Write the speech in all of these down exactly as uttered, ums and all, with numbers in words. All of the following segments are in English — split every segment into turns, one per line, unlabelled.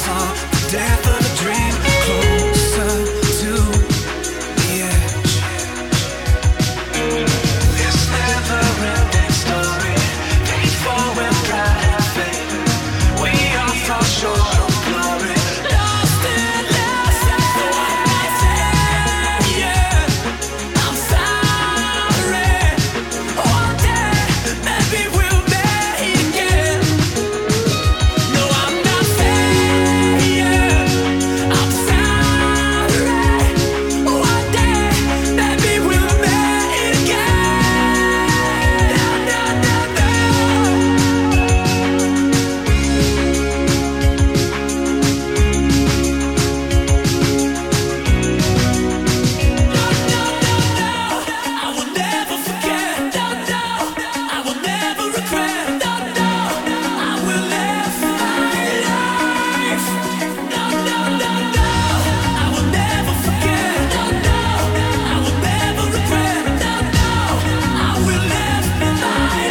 song, the death of a dream, closer to the edge. This never-ending story, painful when pride and faith, we all fall short of glory. Lost in love, so I say, yeah, I'm sorry. One day, maybe we'll meet again. No, I'm not saying I'm sorry. One day, maybe we'll meet again. No, no, no, I will never forget. No, no, I will never regret. No, no, I will live my life. No, no, no, no, I will never forget. No, no, I will never regret. No, no, I will live my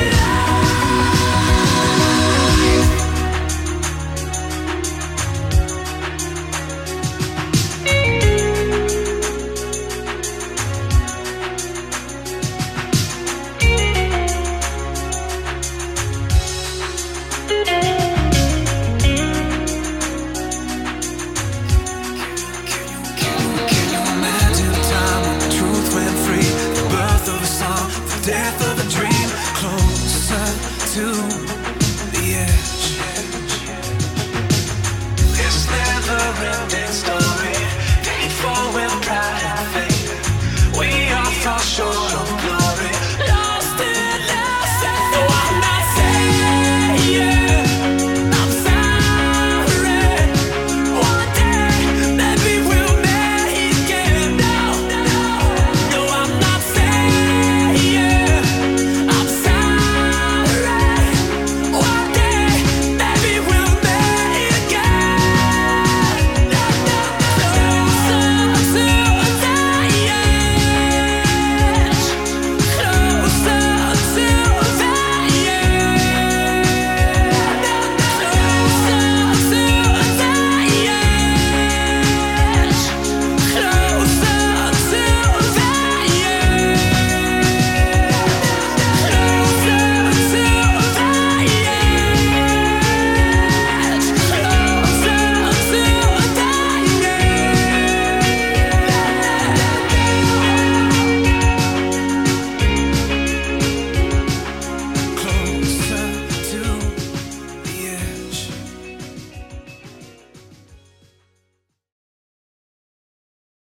Can you imagine a time when the truth went free? The birth of a song, the death of a dream, closer to the edge. This never-ending story.